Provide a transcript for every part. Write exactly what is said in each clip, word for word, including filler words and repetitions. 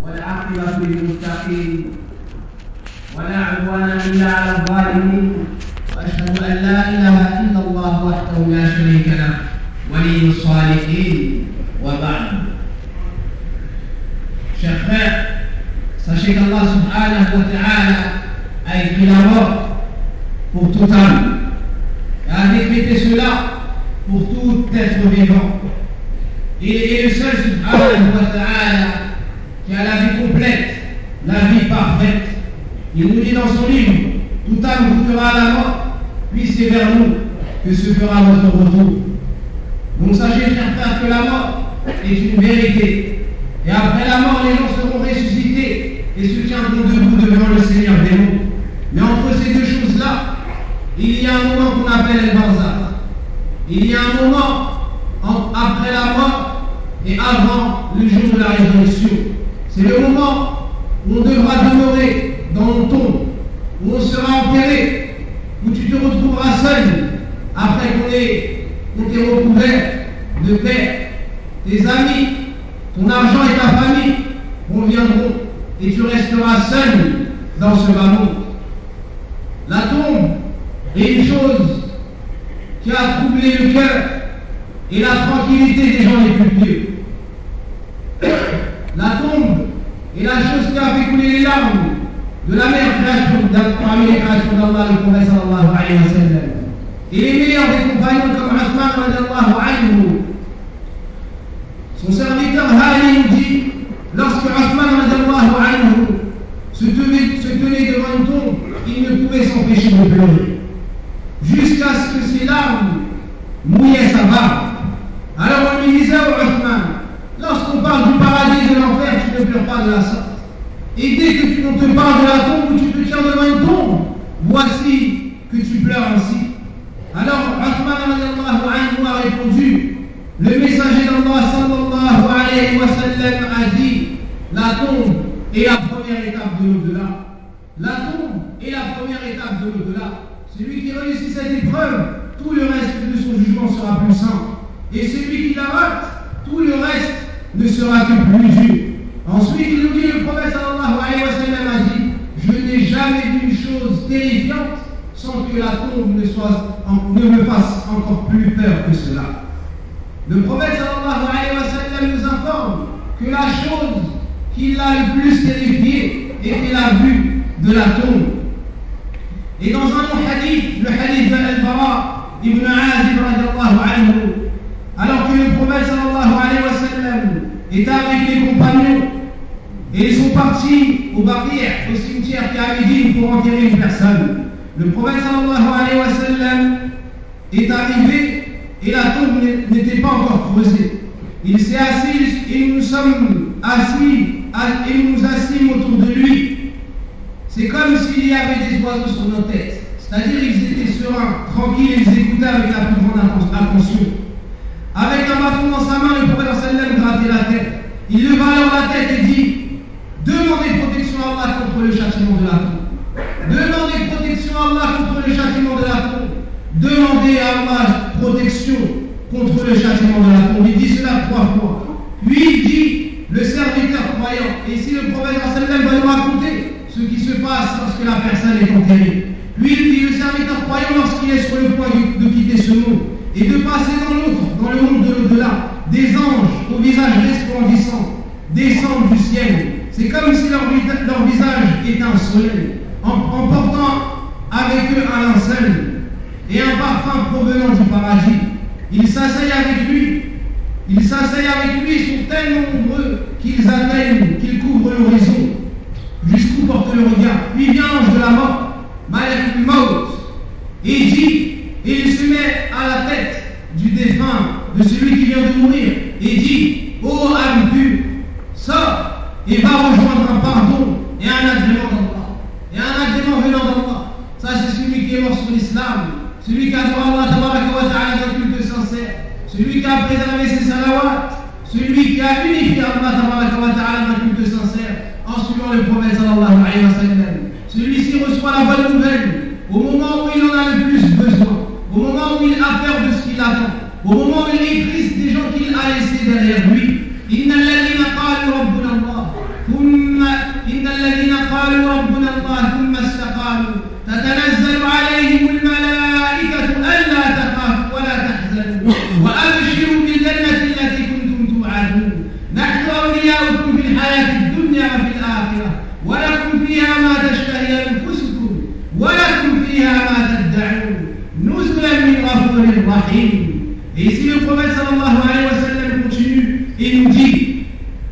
والعاقبة للمتقين ولا عدوان إلا على الظالمين وأشهد أن لا إله إلا الله وحده لا شريك له ولي الصالحين وبعد. Chers frères, sachez qu'Allah subhanahu wa ta'ala a écrit la mort pour toute âme et a décrété cela pour tout être vivant. Il est le seul subhanahu wa ta'ala qui a la vie complète, la vie parfaite. Il nous dit dans son livre: toute âme goûtera à la mort, puis c'est vers nous que se fera votre retour. Donc sachez, chers frères, que la mort est une vérité. Et après la mort, les gens seront ressuscités et se tiendront debout devant le Seigneur des mondes. Mais entre ces deux choses-là, il y a un moment qu'on appelle le barzakh. Il y a un moment après la mort et avant le jour de la résurrection. C'est le moment où on devra demeurer dans nos tombes, où on sera enterré, où tu te retrouveras seul après qu'on ait, qu'on t'ait recouvert de paix. Tes amis, ton argent et ta famille reviendront et tu resteras seul dans ce bas monde. La tombe est une chose qui a troublé le cœur et la tranquillité des gens les plus pieux. La tombe est la chose qui a fait couler les larmes de la meilleure créature parmi les créatures d'Allah, le prophète sallallahu alayhi wa sallam. Et les meilleurs des compagnons comme Uthman radiallahu anhu. Son serviteur Hali nous dit, lorsque Uthman radiallahu anhu se tenait, se tenait devant une tombe, il ne pouvait s'empêcher de pleurer, jusqu'à ce que ses larmes mouillaient sa barbe. Alors on lui disait au Uthman: lorsqu'on parle du paradis et de l'enfer, tu ne pleures pas de la sorte. Et dès que tu, on te parle de la tombe, où tu te tiens devant une tombe, voici que tu pleures ainsi. Alors Uthman radiallahu anhu a répondu: le messager d'Allah sallallahu alayhi wa sallam a dit, la tombe est la première étape de l'au-delà. La tombe est la première étape de l'au-delà. Celui qui réussit cette épreuve, tout le reste de son jugement sera plus simple. Et celui qui la rate, tout le reste ne sera que plus dur. Ensuite, il nous dit, le prophète sallallahu alayhi wa sallam a dit: je n'ai jamais vu une chose terrifiante sans que la tombe ne, soit, ne me fasse encore plus peur que cela. Le prophète sallallahu alayhi wa sallam nous informe que la chose qui l'a le plus terrifié était la vue de la tombe. Et dans un autre hadith, le hadith d'Al-Bara ibn Azib radiallahu anhu, alors que le prophète sallallahu alayhi wa sallam était avec les compagnons et ils sont partis au Baqi', au cimetière qui est à Médine, pour enterrer une personne. Le prophète sallallahu alayhi wa sallam est arrivé et la tombe n'était pas encore creusée. Il s'est assis et nous sommes assis et nous nous assîmes autour de lui. C'est comme s'il y avait des oiseaux sur nos têtes. C'est-à-dire ils étaient sereins, tranquilles, ils écoutaient avec la plus grande attention. Avec un bâton dans sa main, le prophète sallam grattait la tête. Il leva alors la tête et dit: demandez protection à Allah contre le châtiment de la tombe. Demandez protection à Allah contre le châtiment de la tombe. Demandez à Allah protection contre le châtiment de la tombe. Il dit cela trois fois. Puis il dit, le serviteur croyant, et ici le prophète sallam va nous raconter ce qui se passe lorsque la personne est enterrée. Puis il dit, le serviteur croyant, lorsqu'il est sur le point de quitter ce monde et de passer dans l'autre, dans le monde de l'au-delà, des anges au visage resplendissant descendent du ciel. C'est comme si leur, leur visage était un soleil, en, en portant avec eux un linceul et un parfum provenant du paradis. Ils s'asseyent avec lui, ils s'asseyent avec lui, ils sont tellement nombreux qu'ils atteignent, qu'ils couvrent l'horizon, jusqu'où porte le regard. Puis vient l'ange de la mort, Malak al-Maut, et il dit, et il se met à la tête du défunt, de celui qui vient de mourir, et dit: ô âme pure, sors et va rejoindre un pardon et un agrément d'Allah. Et un agrément venant d'Allah. Ça, c'est celui qui est mort sur l'islam, celui qui adore Allah tabaraka wa ta'ala d'un culte sincère, celui qui a préservé ses salawats, celui qui a unifié Allah tabaraka wa ta'ala d'un culte sincère en suivant le prophète sallallahu alayhi wa sallam. Celui-ci reçoit la bonne nouvelle au moment où il en a le plus besoin, au moment où il a peur de ce qu'il attend, au moment où il est triste des gens qu'il a laissés derrière lui. إن الذين قالوا ربنا الله ثم قالوا ربنا الله ثم استقاموا تتنزل عليهم الملائكة ألا تخافوا ولا تحزنوا وأبشروا بالجنة التي كنتم توعدون نحن أولياؤكم في الحياة الدنيا وفي الآخرة ولكم فيها ما تشتهي أنفسكم ولكم فيها ما تدعون نزلا من غفور رحيم. Et ici le prophète sallallahu alayhi wa sallam continue et nous dit,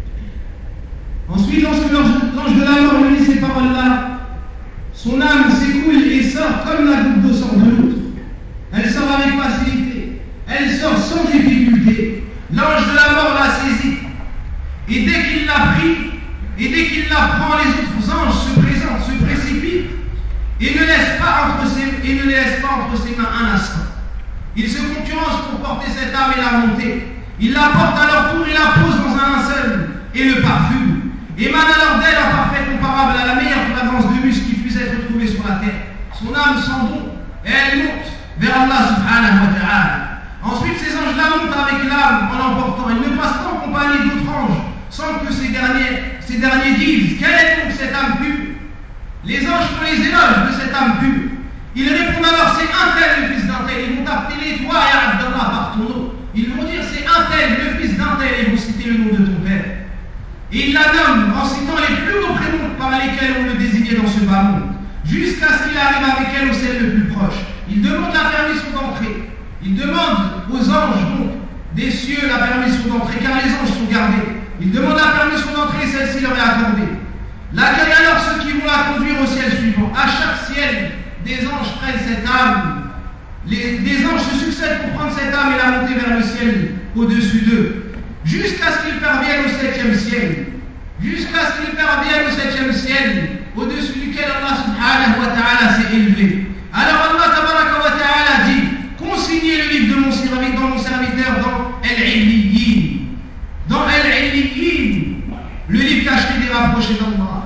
ensuite lorsque l'ange de la mort lui dit ces paroles-là, son âme s'écoule et sort comme la goutte d'eau sort de l'autre. Elle sort avec facilité, elle sort sans difficulté. L'ange de la mort l'a saisie et dès qu'il l'a pris et dès qu'il la prend, les autres anges se présentent, se précipitent et ne laissent pas entre ses, et ne laissent pas entre ses mains un instant. Ils se concurrencent pour porter cette âme et la monter. Ils la portent à leur tour et la posent dans un linceul et le parfument. Émane alors d'elle un parfait comparable à la meilleure fragrance de musc qui puisse être trouvée sur la terre. Son âme sent bon et elle monte vers Allah subhanahu wa ta'ala. Ensuite, ces anges la montent avec l'âme en l'emportant. Ils ne passent pas en compagnie d'autres anges sans que ces derniers, ces derniers disent: quelle est donc cette âme pure? Les anges font les éloges de cette âme pure. Ils répondent alors: c'est un tel, le fils d'un tel. Ils vont t'appeler toi et Abdallah par ton nom. Ils vont dire: c'est un tel, le fils d'un tel. Ils vont citer le nom de ton père. Et ils la nomment en citant les plus beaux prénoms par lesquels on le désignait dans ce bas monde, jusqu'à ce qu'il arrive avec elle au ciel le plus proche. Ils demandent la permission d'entrer. Ils demandent aux anges donc des cieux la permission d'entrer, car les anges sont gardés. Ils demandent la permission d'entrer et celle-ci leur est accordée. L'accueillent alors ceux qui vont la conduire au ciel suivant. À chaque ciel, des anges prennent cette âme. Les, des anges se succèdent pour prendre cette âme et la monter vers le ciel au-dessus d'eux, jusqu'à ce qu'ils parviennent au septième ciel. Jusqu'à ce qu'ils parviennent au septième ciel, au-dessus duquel Allah subhanahu wa ta'ala s'est élevé. Alors Allah tabaraka wa ta'ala dit: consignez le livre de mon serviteur, dans mon serviteur dans Al-Illiyin. Dans Al-Illiyin, le livre caché des rapprochés d'Allah.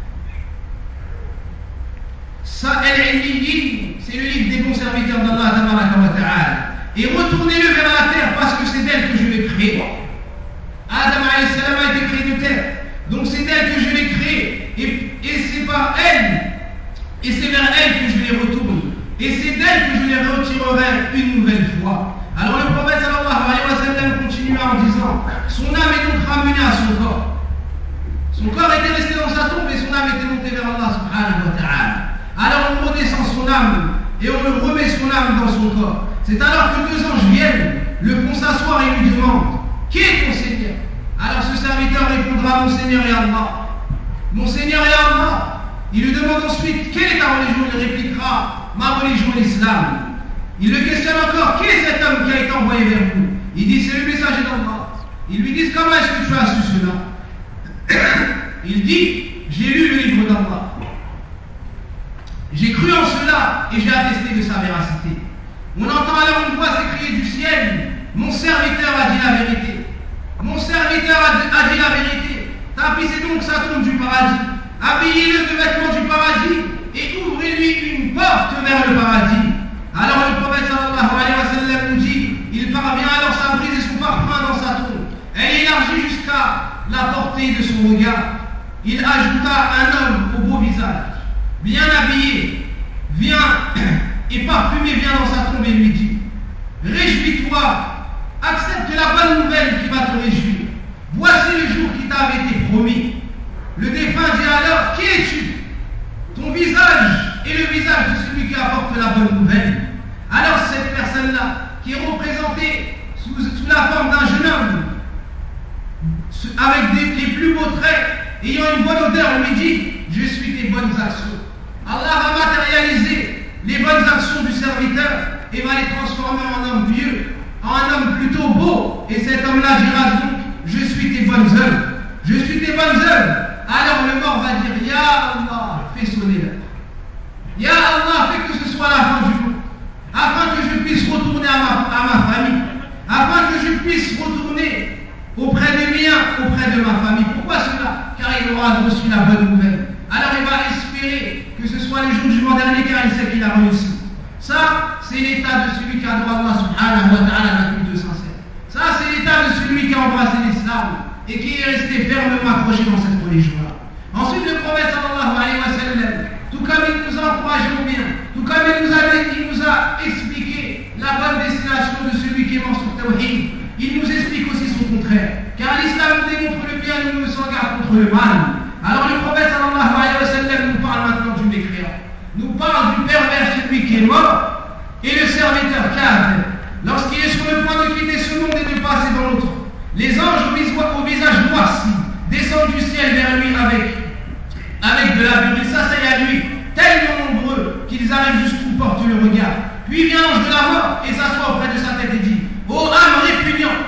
Ça, Al-Illiyin, c'est le livre des bons serviteurs d'Allah tabaraka wa ta'ala. Et retournez-le vers la terre parce que c'est d'elle que je l'ai créé. Adam alayhi salam a été créé de terre. Donc c'est d'elle que je l'ai créé. Et, et c'est par elle, et c'est vers elle que je les retourne. Et c'est d'elle que je les retirerai une nouvelle fois. Alors le prophète sallallahu alayhi wa sallam continua en disant: son âme est donc ramenée à son corps. Son corps était resté dans sa tombe et son âme était montée vers Allah subhanahu wa ta'ala. Alors on redescend son âme et on le remet son âme dans son corps. C'est alors que deux anges viennent, le font s'asseoir et lui demandent: qui est ton Seigneur? Alors ce serviteur répondra: mon Seigneur est Allah. Mon Seigneur est Allah. Il lui demande ensuite: quelle est ta religion? Il répliquera: ma religion est l'islam. Il le questionne encore: qui est cet homme qui a été envoyé vers vous? Il dit: c'est le messager d'Allah. Ils lui disent: comment est-ce que tu as su cela? Il dit: j'ai lu le livre d'Allah. J'ai cru en cela et j'ai attesté de sa véracité. On entend alors une voix s'écrier du ciel: mon serviteur a dit la vérité. Mon serviteur a dit la vérité. Tapissez donc sa tombe du paradis. Habillez-le de vêtements du paradis et ouvrez-lui une porte vers le paradis. Alors le prophète sallallahu alayhi wa sallam nous dit: il parvient alors sa brise et son parfum dans sa tombe. Elle élargit jusqu'à la portée de son regard. Il ajouta: un homme au beau visage, bien habillé, vient et parfumé, vient dans sa tombe et lui dit: réjouis-toi, accepte la bonne nouvelle qui va te réjouir. Voici le jour qui t'avait été promis. Le défunt dit alors: qui es-tu? Ton visage est le visage de celui qui apporte la bonne nouvelle. Alors cette personne-là, qui est représentée sous, sous la forme d'un jeune homme, avec des, les plus beaux traits, ayant une bonne odeur, lui dit: je suis tes bonnes actions. Allah va matérialiser les bonnes actions du serviteur et va les transformer en homme pieux, en un homme plutôt beau. Et cet homme-là dira donc: je suis tes bonnes œuvres. Je suis tes bonnes œuvres. Alors le mort va dire: Ya Allah, fais sonner l'heure. Ya Allah, fais que ce soit la fin du monde, afin que je puisse retourner à ma, à ma famille, afin que je puisse retourner auprès des miens, auprès de ma famille. Pourquoi cela? Car il aura reçu la bonne nouvelle. Alors il va espérer que ce soit le jour du jour dernier, car il sait qu'il a réussi. Ça, c'est l'état de celui qui adore Allah subhanahu wa ta'ala d'un culte de sincère. Ça, c'est l'état de celui qui a embrassé l'islam et qui est resté fermement accroché dans cette religion-là. Ensuite, le prophète sallallahu alayhi précisément sur Tawhid, il nous explique aussi son contraire. Car l'islam nous démontre le bien, nous nous en garde contre le mal. Alors le prophète sallallahu alayhi wa sallam nous parle maintenant du mécréant. Nous parle du pervers, celui qui est mort, et le serviteur Kafir. Lorsqu'il est sur le point de quitter ce monde et de passer dans l'autre, les anges au visage noirci descendent du ciel vers lui avec, avec de la buée. Il s'asseyent à lui, tellement nombreux qu'ils arrivent jusqu'où porte le regard. Puis vient l'ange de la mort et s'assoit auprès de sa tête et dit: ô âme répugnante,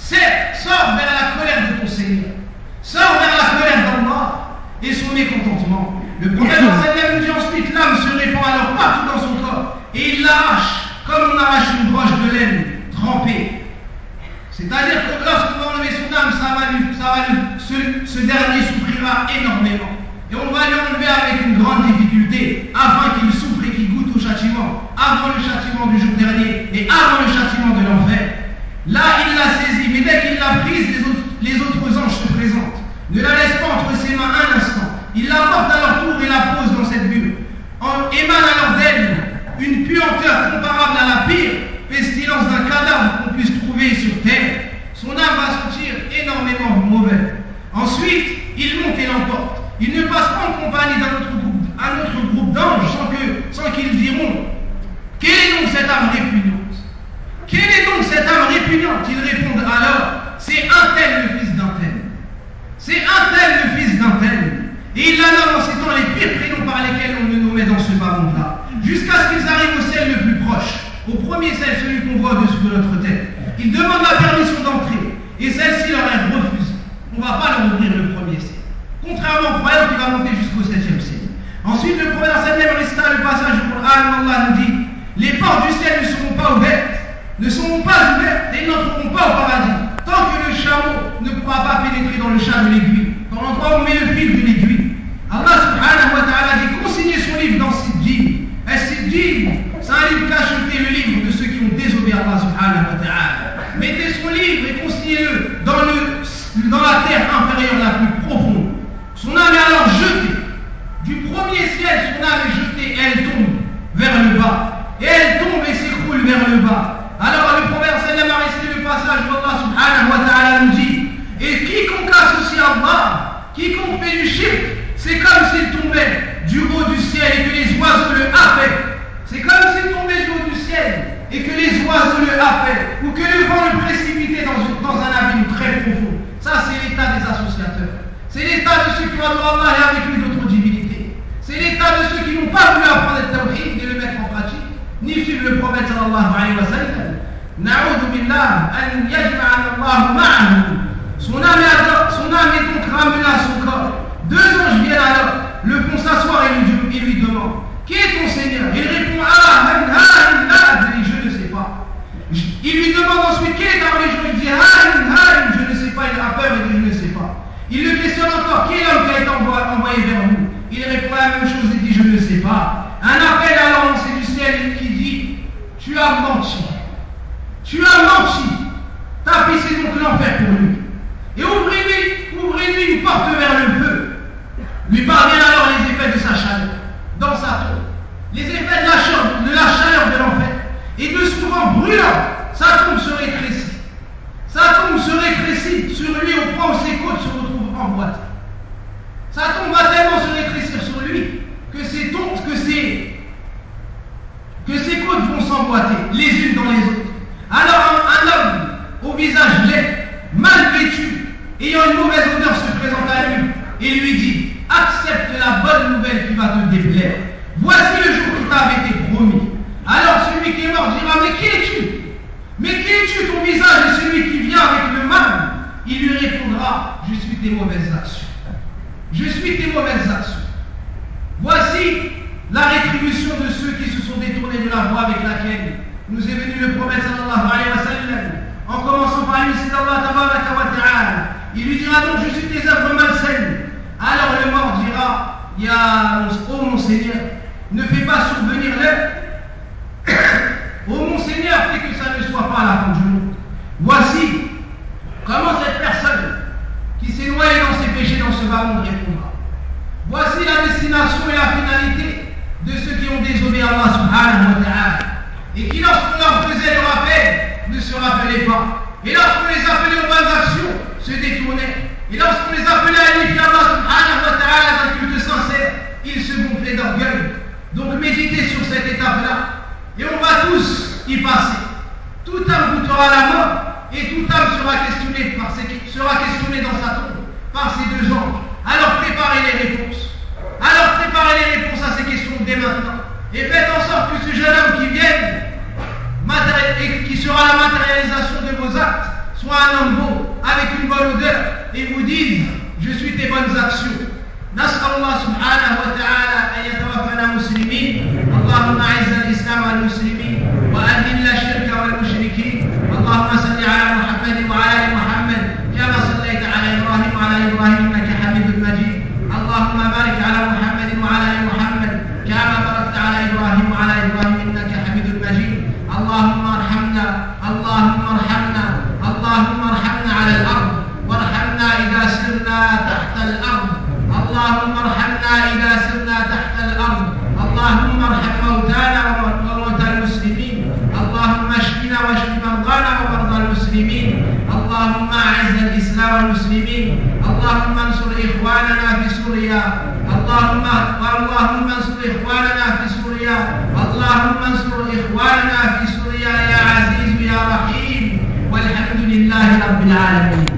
sors vers la colère de ton Seigneur, sors vers la colère d'Allah et son mécontentement. Le prophète nous dit ensuite: l'âme se répand alors partout dans son corps et il l'arrache comme on arrache une broche de laine trempée. C'est-à-dire que lorsqu'on va enlever son âme, ça va lui, ça va lui, ce, ce dernier souffrira énormément. Et on va lui enlever avec une grande difficulté, afin qu'il souffre et qu'il goûte au châtiment, avant le châtiment du jour dernier et avant le châtiment de l'enfer. Là, il l'a saisie, mais dès qu'il l'a prise, les autres, les autres anges se présentent. Ne la laisse pas entre ses mains un instant. Il la porte à leur tour et la pose dans cette bulle. En émane alors d'elle une puanteur comparable à la pire pestilence d'un cadavre qu'on puisse trouver sur terre. Son âme va sentir énormément mauvais. Ensuite, il monte et l'emporte. Il ne passe pas en compagnie d'un autre groupe, un autre groupe d'anges sans que, sans qu'ils diront: quelle est donc cette âme répugnante? Quelle est donc cette âme répugnante? Ils répondent alors: c'est un tel le fils d'un tel. C'est un tel le fils d'un tel. Et il la nomme en citant les pires prénoms par lesquels on le nommait dans ce bas monde-là, jusqu'à ce qu'ils arrivent au ciel le plus proche, au premier ciel, celui qu'on voit au-dessus de notre tête. Ils demandent la permission d'entrer, et celle-ci leur est refusée. On ne va pas leur ouvrir le premier ciel, contrairement au croyant qui va monter jusqu'au septième ciel. Ensuite, le prophète sallallahu récita le passage du Coran où Allah nous dit: les portes du ciel ne seront pas ouvertes, ne seront pas ouvertes, et ils n'entreront pas au paradis, tant que le chameau ne pourra pas pénétrer dans le chat de l'aiguille, dans l'endroit où on met le fil de l'aiguille. Allah subhanahu wa ta'ala dit: consignez son livre dans Sidjin. Et Sidjin, c'est un livre cacheté, le livre de ceux qui ont désobéi à Allah subhanahu wa ta'ala. Mettez son livre et consignez-le dans, le, dans la terre inférieure la plus profonde. Son âme est alors jetée. Du premier ciel, son âme est jetée et elle tombe vers le bas. Et elle tombe et s'écroule vers le bas. Alors le prophète sallam a récité le passage où Allah subhanahu wa ta'ala nous dit: et quiconque associe à Allah, quiconque fait du shirk, c'est comme s'il tombait du haut du ciel et que les oiseaux le happaient. C'est comme s'il tombait du haut du ciel et que les oiseaux le happaient, ou que le vent le précipitait dans, dans un abîme très profond. Ça, c'est l'état des associateurs. C'est l'état de ceux qui ont adoré Allah et avec lui d'autres divinités. C'est l'état de ceux qui n'ont pas voulu apprendre le tawhid et le mettre en pratique, ni suivre le prophète sallallahu alayhi wa sallam. Na'udhu billah an yajma'ana Allah ma'ahu. Son âme est donc ramenée à son corps. Deux anges viennent alors, le font s'asseoir et lui, et lui demandent: qui est ton Seigneur? Il répond: ah, man, ha, ha, il dit: je ne sais pas. Il lui demande ensuite: quelle est ta religion? Il dit: ha, ha, je ne sais pas. Il a peur et dit: je ne sais pas. Il le questionne encore: qui est l'homme qui a été envoyé vers vous? Il répond la même chose et dit: je ne sais pas. Un appel alors lancé du ciel qui dit: tu as menti. Tu as menti. Tapissez donc l'enfer pour lui. Et ouvrez-lui, ouvrez-lui une porte vers le feu. Lui parviennent alors les effets de sa chaleur, dans sa tombe. Les effets de la chaleur de, la chaleur de l'enfer. Et de son vent brûlant, sa tombe se rétrécit. Sa tombe se rétrécit sur lui au point où ses côtes se retrouvent emboîtées. Sa tombe va tellement se rétrécir sur lui que ses, tombes, que ses, que ses côtes vont s'emboîter les unes dans les autres. Alors un, un homme au visage laid, mal vêtu, ayant une mauvaise odeur se présente à lui et lui dit: accepte la bonne nouvelle qui va te déplaire. Voici le jour qui t'avait été promis. Alors celui qui est mort dira: mais qui es-tu? Mais qui es-tu? Ton visage est celui qui vient avec le mal. Il lui répondra: je suis tes mauvaises actions. Je suis tes mauvaises actions. Voici la rétribution de ceux qui se sont détournés de la voie avec laquelle nous est venu le prophète sallallahu alayhi wa sallam, en commençant par lui, c'est Allah tabaraka wa ta'ala. Il lui dira donc: je suis tes œuvres malsaines. Alors le mort dira: ya, oh mon Seigneur, ne fais pas survenir l'heure. Oh mon Seigneur, fais que ça ne soit pas à la fin du monde. Voici comment cette personne qui s'est noyée dans ses péchés dans ce bas monde répondra. Voici la destination et la finalité de ceux qui ont désobéi à Allah subhanahu wa ta'ala, et qui, lorsqu'on leur faisait le rappel ne se rappelaient pas. Et lorsqu'on les appelait aux bonnes actions, se détournaient. Et lorsqu'on les appelait à unifier Allah subhanahu wa ta'ala d'un culte sincère, ils se gonflaient d'orgueil. Donc méditez sur cette étape-là. Et on va tous y passer. Toute âme goûtera la mort et toute âme sera questionnée, par ces, sera questionnée dans sa tombe par ces deux anges. Alors préparez les réponses. Alors préparez les réponses à ces questions dès maintenant. Et faites en sorte que ce jeune homme qui vienne et qui sera la matérialisation de vos actes soit un homme beau, avec une bonne odeur, et vous dise: je suis tes bonnes actions. نسأل الله سبحانه وتعالى أن يتوفنا مسلمين. اللهم أعز الإسلام والمسلمين وأذل الشرك والمشركين. اللهم صل على محمد وعلى آل محمد كما صليت على إبراهيم وعلى آل إبراهيم إنك حميد مجيد. اللهم بارك على محمد وعلى آل محمد كما باركت على إبراهيم وعلى آل إبراهيم إنك حميد مجيد. اللهم ارحمنا اللهم ارحمنا اللهم ارحمنا على الأرض وارحمنا إذا سرنا تحت الأرض. اللهم ارحمنا إذا سرنا تحت الأرض. اللهم ارحم موتانا وموتى المسلمين. اللهم اشفنا واشف مرضانا ومرضى المسلمين. اللهم أعز الإسلام والمسلمين. اللهم انصر إخواننا في سوريا. اللهم اللهم انصر إخواننا في سوريا. اللهم انصر إخواننا في سوريا يا عزيز يا رحيم. والحمد لله رب العالمين.